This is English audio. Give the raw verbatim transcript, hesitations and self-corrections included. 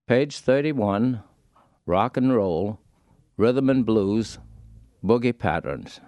Page thirty-one, rock and roll, rhythm and blues, boogie patterns.